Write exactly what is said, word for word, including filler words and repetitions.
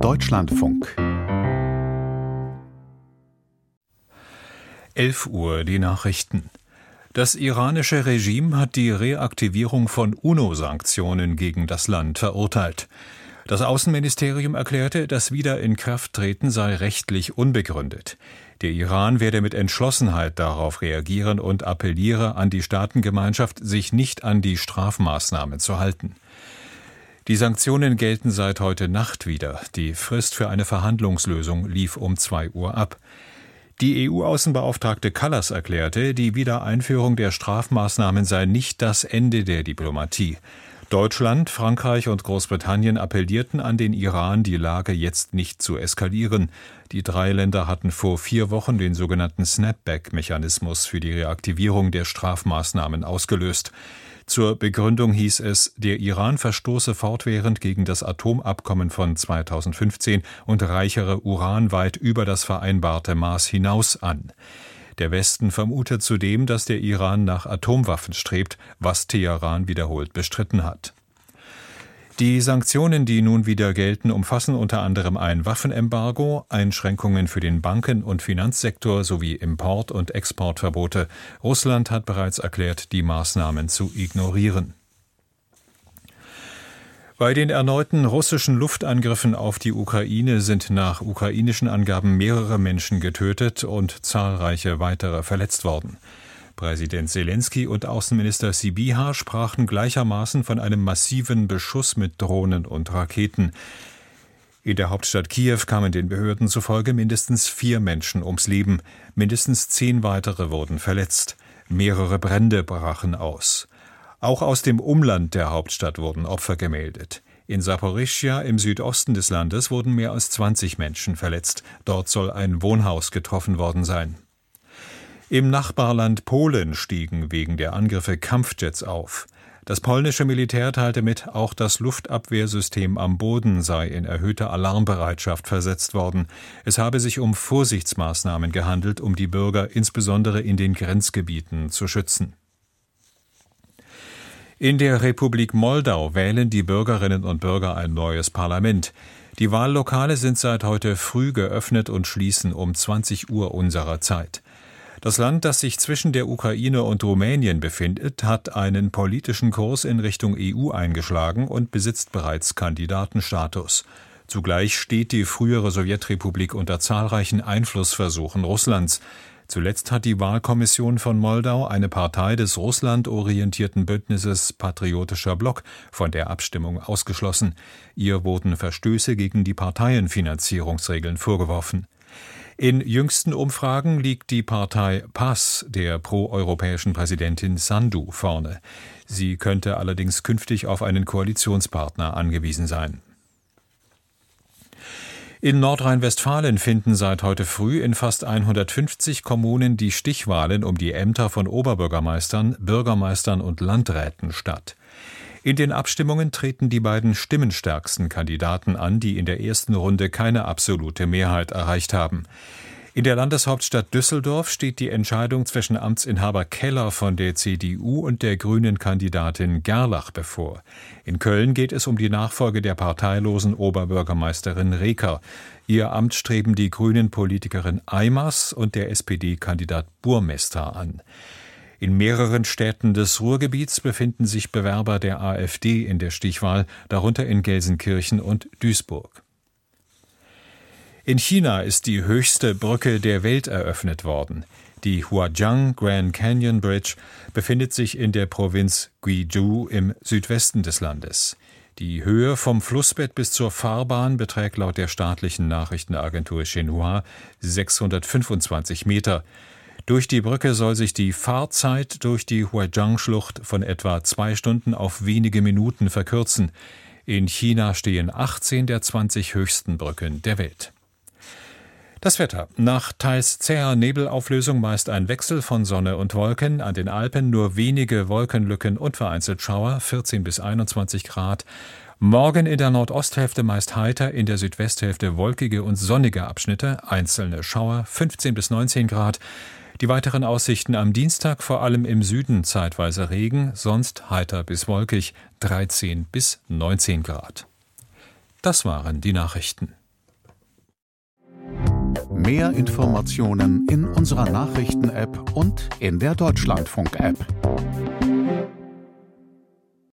Deutschlandfunk. elf Uhr, die Nachrichten. Das iranische Regime hat die Reaktivierung von UNO-Sanktionen gegen das Land verurteilt. Das Außenministerium erklärte, das Wiederinkrafttreten sei rechtlich unbegründet. Der Iran werde mit Entschlossenheit darauf reagieren und appelliere an die Staatengemeinschaft, sich nicht an die Strafmaßnahmen zu halten. Die Sanktionen gelten seit heute Nacht wieder. Die Frist für eine Verhandlungslösung lief um zwei Uhr ab. Die E U-Außenbeauftragte Kallas erklärte, die Wiedereinführung der Strafmaßnahmen sei nicht das Ende der Diplomatie. Deutschland, Frankreich und Großbritannien appellierten an den Iran, die Lage jetzt nicht zu eskalieren. Die drei Länder hatten vor vier Wochen den sogenannten Snapback-Mechanismus für die Reaktivierung der Strafmaßnahmen ausgelöst. Zur Begründung hieß es, der Iran verstoße fortwährend gegen das Atomabkommen von zweitausendfünfzehn und reichere Uran weit über das vereinbarte Maß hinaus an. Der Westen vermutet zudem, dass der Iran nach Atomwaffen strebt, was Teheran wiederholt bestritten hat. Die Sanktionen, die nun wieder gelten, umfassen unter anderem ein Waffenembargo, Einschränkungen für den Banken- und Finanzsektor sowie Import- und Exportverbote. Russland hat bereits erklärt, die Maßnahmen zu ignorieren. Bei den erneuten russischen Luftangriffen auf die Ukraine sind nach ukrainischen Angaben mehrere Menschen getötet und zahlreiche weitere verletzt worden. Präsident Selenskyj und Außenminister Sybiha sprachen gleichermaßen von einem massiven Beschuss mit Drohnen und Raketen. In der Hauptstadt Kiew kamen den Behörden zufolge mindestens vier Menschen ums Leben, mindestens zehn weitere wurden verletzt. Mehrere Brände brachen aus. Auch aus dem Umland der Hauptstadt wurden Opfer gemeldet. In Saporischschja im Südosten des Landes wurden mehr als zwanzig Menschen verletzt. Dort soll ein Wohnhaus getroffen worden sein. Im Nachbarland Polen stiegen wegen der Angriffe Kampfjets auf. Das polnische Militär teilte mit, auch das Luftabwehrsystem am Boden sei in erhöhte Alarmbereitschaft versetzt worden. Es habe sich um Vorsichtsmaßnahmen gehandelt, um die Bürger insbesondere in den Grenzgebieten zu schützen. In der Republik Moldau wählen die Bürgerinnen und Bürger ein neues Parlament. Die Wahllokale sind seit heute früh geöffnet und schließen um zwanzig Uhr unserer Zeit. Das Land, das sich zwischen der Ukraine und Rumänien befindet, hat einen politischen Kurs in Richtung E U eingeschlagen und besitzt bereits Kandidatenstatus. Zugleich steht die frühere Sowjetrepublik unter zahlreichen Einflussversuchen Russlands. Zuletzt hat die Wahlkommission von Moldau eine Partei des russlandorientierten Bündnisses Patriotischer Block von der Abstimmung ausgeschlossen. Ihr wurden Verstöße gegen die Parteienfinanzierungsregeln vorgeworfen. In jüngsten Umfragen liegt die Partei PAS der proeuropäischen Präsidentin Sandu vorne. Sie könnte allerdings künftig auf einen Koalitionspartner angewiesen sein. In Nordrhein-Westfalen finden seit heute früh in fast hundertfünfzig Kommunen die Stichwahlen um die Ämter von Oberbürgermeistern, Bürgermeistern und Landräten statt. In den Abstimmungen treten die beiden stimmenstärksten Kandidaten an, die in der ersten Runde keine absolute Mehrheit erreicht haben. In der Landeshauptstadt Düsseldorf steht die Entscheidung zwischen Amtsinhaber Keller von der C D U und der grünen Kandidatin Gerlach bevor. In Köln geht es um die Nachfolge der parteilosen Oberbürgermeisterin Reker. Ihr Amt streben die Grünen-Politikerin Eimers und der S P D-Kandidat Burmester an. In mehreren Städten des Ruhrgebiets befinden sich Bewerber der AfD in der Stichwahl, darunter in Gelsenkirchen und Duisburg. In China ist die höchste Brücke der Welt eröffnet worden. Die Huajiang Grand Canyon Bridge befindet sich in der Provinz Guizhou im Südwesten des Landes. Die Höhe vom Flussbett bis zur Fahrbahn beträgt laut der staatlichen Nachrichtenagentur Xinhua sechshundertfünfundzwanzig Meter. Durch die Brücke soll sich die Fahrzeit durch die Huajiang-Schlucht von etwa zwei Stunden auf wenige Minuten verkürzen. In China stehen achtzehn der zwanzig höchsten Brücken der Welt. Das Wetter. Nach teils zäher Nebelauflösung meist ein Wechsel von Sonne und Wolken. An den Alpen nur wenige Wolkenlücken und vereinzelt Schauer, vierzehn bis einundzwanzig Grad. Morgen in der Nordosthälfte meist heiter, in der Südwesthälfte wolkige und sonnige Abschnitte, einzelne Schauer, fünfzehn bis neunzehn Grad. Die weiteren Aussichten am Dienstag vor allem im Süden zeitweise Regen, sonst heiter bis wolkig, dreizehn bis neunzehn Grad. Das waren die Nachrichten. Mehr Informationen in unserer Nachrichten-App und in der Deutschlandfunk-App.